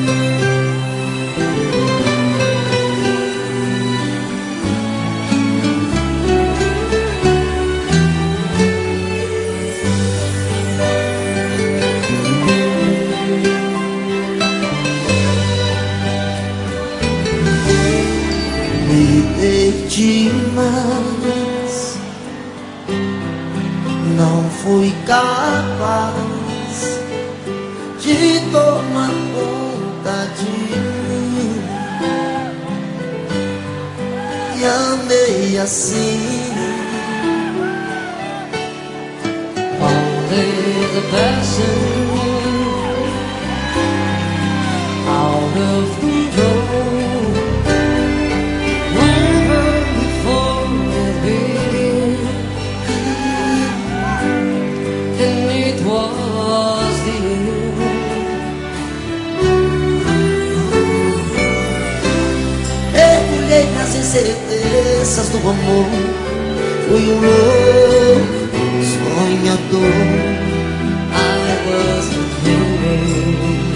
Me dei demais, não fui capaz de tomar conta de mim. E andei assim, Only the passion out of control. Never before it began, and it was the end. mergulhei nas incertezas do amor. Fui um louco sonhador. I was the dreaming.